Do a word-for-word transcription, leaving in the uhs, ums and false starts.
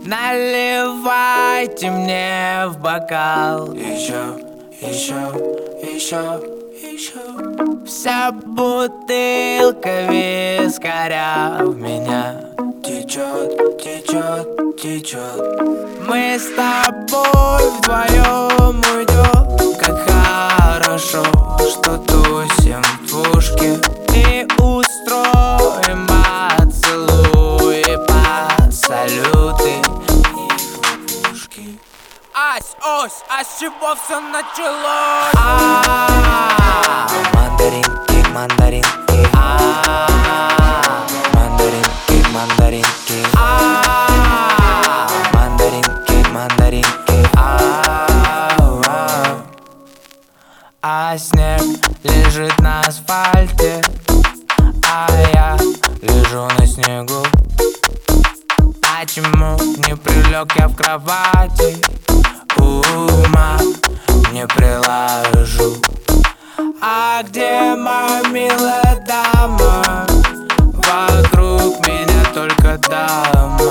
Наливайте мне в бокал Еще, еще, еще, еще. вся бутылка вискаря в меня Течет, течет, течет. Мы с тобой вдвоем уйдем. Как хорошо, что тусим в двушке и устроим поцелуи, под салюты И хлопушки. Ась, ось, а с чего все началось? А, Мандаринки, мандаринки, а, мандаринки, мандаринки, а, мандаринки, мандаринки. ау, ау. А снег лежит на асфальте, а я лежу на снегу. Почему не прилег я в кровати? Ума не приложу. А где моя милая дама? Вокруг меня только дамы.